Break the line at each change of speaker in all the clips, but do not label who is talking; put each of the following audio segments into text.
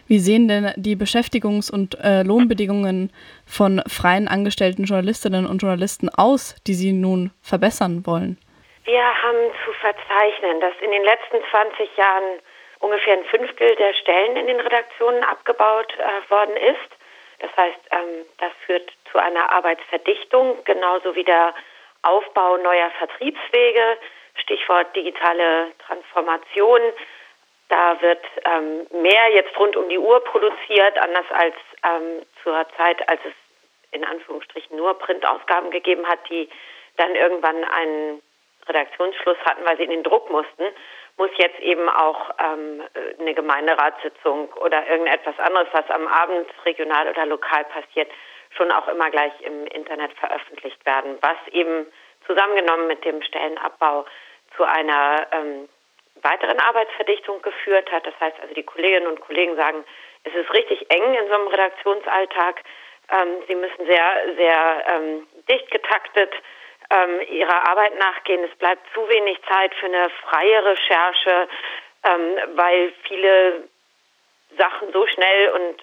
Wie sehen denn die Beschäftigungs- und Lohnbedingungen von freien angestellten Journalistinnen und Journalisten aus, die Sie nun verbessern wollen?
Wir haben zu verzeichnen, dass in den letzten 20 Jahren ungefähr ein Fünftel der Stellen in den Redaktionen abgebaut worden ist. Das heißt, das führt zu einer Arbeitsverdichtung, genauso wie der Aufbau neuer Vertriebswege, Stichwort digitale Transformation. Da wird mehr jetzt rund um die Uhr produziert, anders als zur Zeit, als es in Anführungsstrichen nur Printausgaben gegeben hat, die dann irgendwann einen Redaktionsschluss hatten, weil sie in den Druck mussten, muss jetzt eben auch eine Gemeinderatssitzung oder irgendetwas anderes, was am Abend regional oder lokal passiert, schon auch immer gleich im Internet veröffentlicht werden, was eben zusammengenommen mit dem Stellenabbau zu einer weiteren Arbeitsverdichtung geführt hat. Das heißt also, die Kolleginnen und Kollegen sagen, es ist richtig eng in so einem Redaktionsalltag. Sie müssen sehr, sehr dicht getaktet ihrer Arbeit nachgehen. Es bleibt zu wenig Zeit für eine freie Recherche, weil viele Sachen so schnell und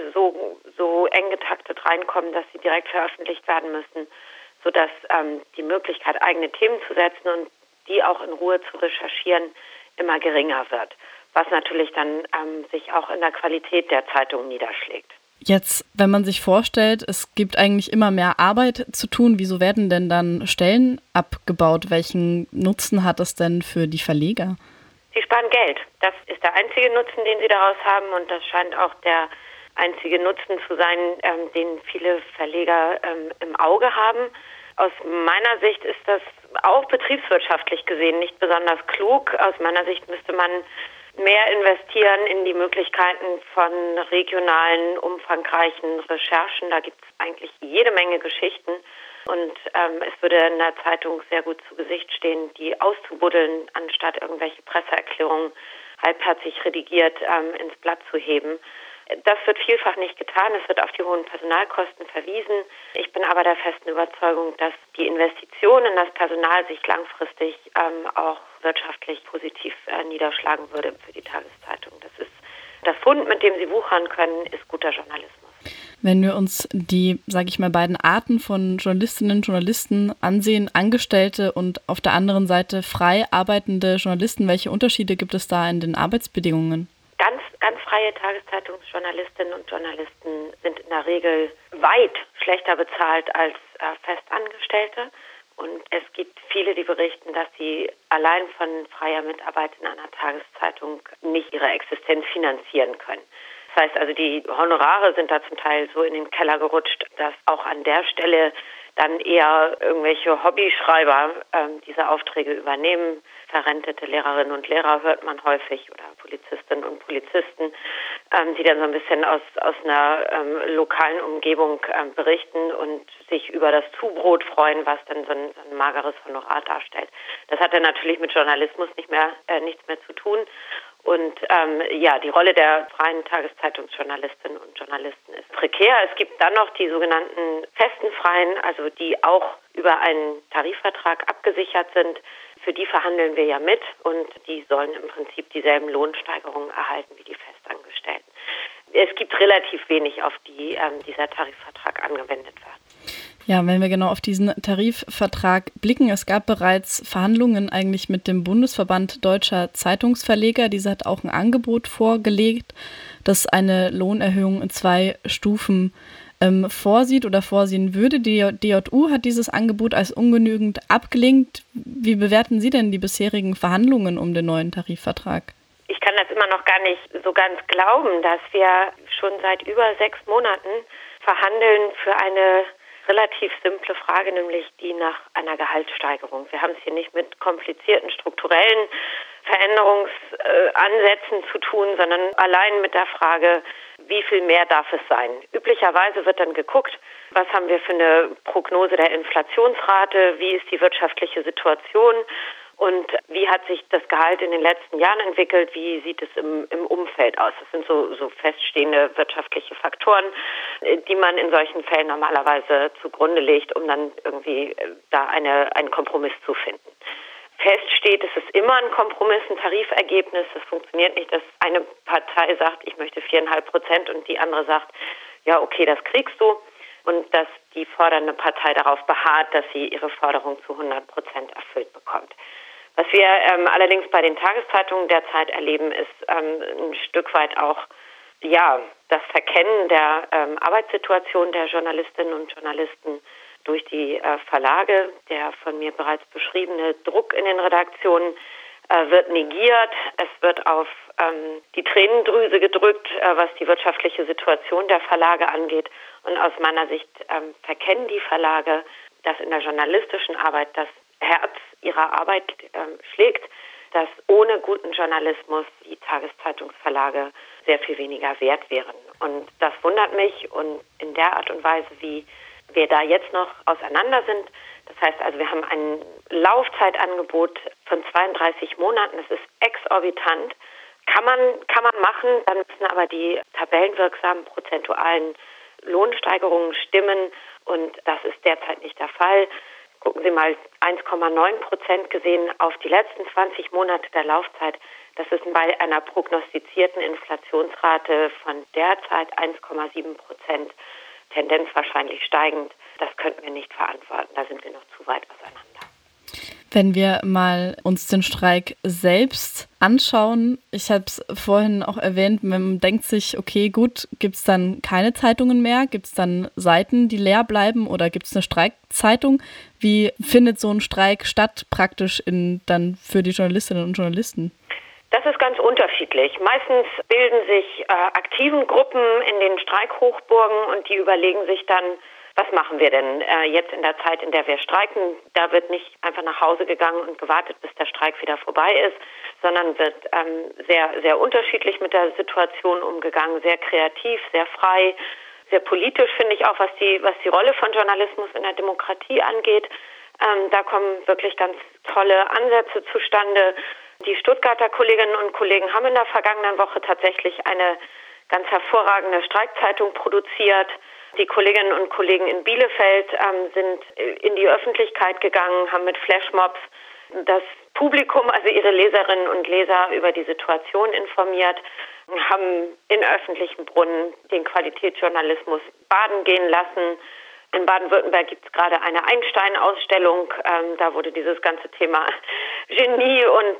so eng getaktet reinkommen, dass sie direkt veröffentlicht werden müssen, sodass die Möglichkeit, eigene Themen zu setzen und die auch in Ruhe zu recherchieren, immer geringer wird, was natürlich dann sich auch in der Qualität der Zeitung niederschlägt.
Jetzt, wenn man sich vorstellt, es gibt eigentlich immer mehr Arbeit zu tun, wieso werden denn dann Stellen abgebaut? Welchen Nutzen hat das denn für die Verleger?
Sie sparen Geld. Das ist der einzige Nutzen, den sie daraus haben, und das scheint auch der einzige Nutzen zu sein, den viele Verleger im Auge haben. Aus meiner Sicht ist das auch betriebswirtschaftlich gesehen nicht besonders klug. Aus meiner Sicht müsste man mehr investieren in die Möglichkeiten von regionalen, umfangreichen Recherchen. Da gibt es eigentlich jede Menge Geschichten. Und es würde in der Zeitung sehr gut zu Gesicht stehen, die auszubuddeln, anstatt irgendwelche Presseerklärungen halbherzig redigiert ins Blatt zu heben. Das wird vielfach nicht getan. Es wird auf die hohen Personalkosten verwiesen. Ich bin aber der festen Überzeugung, dass die Investition in das Personal sich langfristig auch wirtschaftlich positiv niederschlagen würde für die Tageszeitung. Das ist der Fund, mit dem sie wuchern können, ist guter Journalismus.
Wenn wir uns die, sage ich mal, beiden Arten von Journalistinnen und Journalisten ansehen, Angestellte und auf der anderen Seite frei arbeitende Journalisten, welche Unterschiede gibt es da in den Arbeitsbedingungen?
Ganz freie Tageszeitungsjournalistinnen und Journalisten sind in der Regel weit schlechter bezahlt als Festangestellte. Und es gibt viele, die berichten, dass sie allein von freier Mitarbeit in einer Tageszeitung nicht ihre Existenz finanzieren können. Das heißt also, die Honorare sind da zum Teil so in den Keller gerutscht, dass auch an der Stelle dann eher irgendwelche Hobbyschreiber diese Aufträge übernehmen. Verrentete Lehrerinnen und Lehrer hört man häufig oder Polizistinnen und Polizisten, die dann so ein bisschen aus einer lokalen Umgebung berichten und sich über das Zubrot freuen, was dann so ein mageres Honorar darstellt. Das hat dann natürlich mit Journalismus nichts mehr zu tun. Und die Rolle der freien Tageszeitungsjournalistinnen und Journalisten ist prekär. Es gibt dann noch die sogenannten festen Freien, also die auch über einen Tarifvertrag abgesichert sind. Für die verhandeln wir ja mit und die sollen im Prinzip dieselben Lohnsteigerungen erhalten wie die Festangestellten. Es gibt relativ wenig, auf die dieser Tarifvertrag angewendet wird.
Ja, wenn wir genau auf diesen Tarifvertrag blicken, es gab bereits Verhandlungen eigentlich mit dem Bundesverband Deutscher Zeitungsverleger. Dieser hat auch ein Angebot vorgelegt, das eine Lohnerhöhung in 2 Stufen vorsieht oder vorsehen würde. Die DJU hat dieses Angebot als ungenügend abgelehnt. Wie bewerten Sie denn die bisherigen Verhandlungen um den neuen Tarifvertrag?
Ich kann das immer noch gar nicht so ganz glauben, dass wir schon seit über 6 Monaten verhandeln für eine relativ simple Frage, nämlich die nach einer Gehaltssteigerung. Wir haben es hier nicht mit komplizierten strukturellen Veränderungsansätzen zu tun, sondern allein mit der Frage, wie viel mehr darf es sein? Üblicherweise wird dann geguckt, was haben wir für eine Prognose der Inflationsrate, wie ist die wirtschaftliche Situation und wie hat sich das Gehalt in den letzten Jahren entwickelt, wie sieht es im Umfeld aus. Das sind so feststehende wirtschaftliche Faktoren, die man in solchen Fällen normalerweise zugrunde legt, um dann irgendwie da einen Kompromiss zu finden. feststeht, es ist immer ein Kompromiss, ein Tarifergebnis. Es funktioniert nicht, dass eine Partei sagt, ich möchte 4,5% und die andere sagt, ja okay, das kriegst du. Und dass die fordernde Partei darauf beharrt, dass sie ihre Forderung zu 100% erfüllt bekommt. Was wir allerdings bei den Tageszeitungen derzeit erleben, ist ein Stück weit auch das Verkennen der Arbeitssituation der Journalistinnen und Journalisten durch die Verlage. Der von mir bereits beschriebene Druck in den Redaktionen wird negiert. Es wird auf die Tränendrüse gedrückt, was die wirtschaftliche Situation der Verlage angeht. Und aus meiner Sicht verkennen die Verlage, dass in der journalistischen Arbeit das Herz ihrer Arbeit schlägt, dass ohne guten Journalismus die Tageszeitungsverlage sehr viel weniger wert wären. Und das wundert mich, und in der Art und Weise, wie wir da jetzt noch auseinander sind. Das heißt also, wir haben ein Laufzeitangebot von 32 Monaten. Das ist exorbitant. Kann man machen, dann müssen aber die tabellenwirksamen prozentualen Lohnsteigerungen stimmen, und das ist derzeit nicht der Fall. Gucken Sie mal, 1,9% gesehen auf die letzten 20 Monate der Laufzeit. Das ist bei einer prognostizierten Inflationsrate von derzeit 1,7%, Tendenz wahrscheinlich steigend. Das könnten wir nicht verantworten. Da sind wir noch zu weit auseinander.
Wenn wir mal uns den Streik selbst anschauen, ich habe es vorhin auch erwähnt, man denkt sich, okay, gut, gibt es dann keine Zeitungen mehr? Gibt es dann Seiten, die leer bleiben, oder gibt es eine Streikzeitung? Wie findet so ein Streik statt praktisch dann für die Journalistinnen und Journalisten?
Das ist ganz unterschiedlich. Meistens bilden sich aktiven Gruppen in den Streikhochburgen und die überlegen sich dann, was machen wir denn jetzt in der Zeit, in der wir streiken? Da wird nicht einfach nach Hause gegangen und gewartet, bis der Streik wieder vorbei ist, sondern wird sehr, sehr unterschiedlich mit der Situation umgegangen, sehr kreativ, sehr frei, sehr politisch, finde ich auch, was die Rolle von Journalismus in der Demokratie angeht. Da kommen wirklich ganz tolle Ansätze zustande. Die Stuttgarter Kolleginnen und Kollegen haben in der vergangenen Woche tatsächlich eine ganz hervorragende Streikzeitung produziert. Die Kolleginnen und Kollegen in Bielefeld sind in die Öffentlichkeit gegangen, haben mit Flashmobs das Publikum, also ihre Leserinnen und Leser, über die Situation informiert, haben in öffentlichen Brunnen den Qualitätsjournalismus baden gehen lassen. In Baden-Württemberg gibt es gerade eine Einstein-Ausstellung. Da wurde dieses ganze Thema Genie und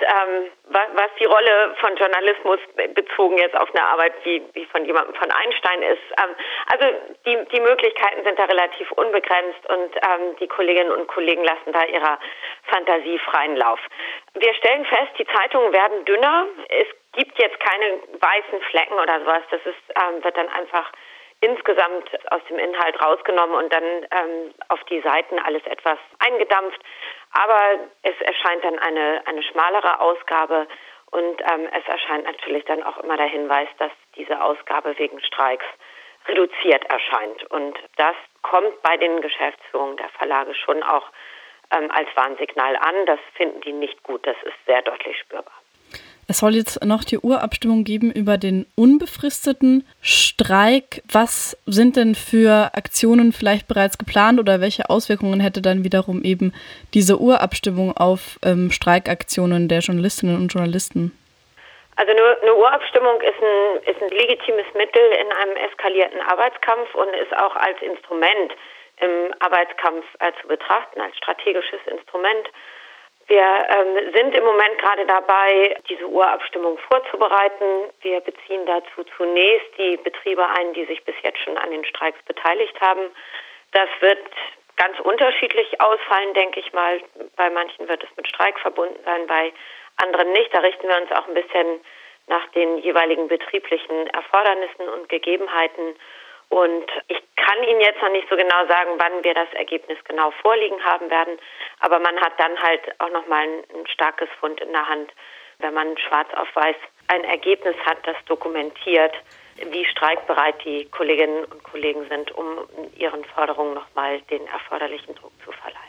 was die Rolle von Journalismus bezogen jetzt auf eine Arbeit wie von jemandem von Einstein ist. Also die Möglichkeiten sind da relativ unbegrenzt, und die Kolleginnen und Kollegen lassen da ihrer Fantasie freien Lauf. Wir stellen fest, die Zeitungen werden dünner. Es gibt jetzt keine weißen Flecken oder sowas. Das wird dann einfach insgesamt aus dem Inhalt rausgenommen und dann auf die Seiten alles etwas eingedampft. Aber es erscheint dann eine schmalere Ausgabe, und es erscheint natürlich dann auch immer der Hinweis, dass diese Ausgabe wegen Streiks reduziert erscheint. Und das kommt bei den Geschäftsführungen der Verlage schon auch als Warnsignal an. Das finden die nicht gut. Das ist sehr deutlich spürbar.
Es soll jetzt noch die Urabstimmung geben über den unbefristeten Streik. Was sind denn für Aktionen vielleicht bereits geplant, oder welche Auswirkungen hätte dann wiederum eben diese Urabstimmung auf Streikaktionen der Journalistinnen und Journalisten?
Also eine Urabstimmung ist ein legitimes Mittel in einem eskalierten Arbeitskampf und ist auch als Instrument im Arbeitskampf zu betrachten, als strategisches Instrument. Wir sind im Moment gerade dabei, diese Urabstimmung vorzubereiten. Wir beziehen dazu zunächst die Betriebe ein, die sich bis jetzt schon an den Streiks beteiligt haben. Das wird ganz unterschiedlich ausfallen, denke ich mal. Bei manchen wird es mit Streik verbunden sein, bei anderen nicht. Da richten wir uns auch ein bisschen nach den jeweiligen betrieblichen Erfordernissen und Gegebenheiten. Und ich kann Ihnen jetzt noch nicht so genau sagen, wann wir das Ergebnis genau vorliegen haben werden. Aber man hat dann halt auch nochmal ein starkes Fund in der Hand, wenn man schwarz auf weiß ein Ergebnis hat, das dokumentiert, wie streikbereit die Kolleginnen und Kollegen sind, um ihren Forderungen nochmal den erforderlichen Druck zu verleihen.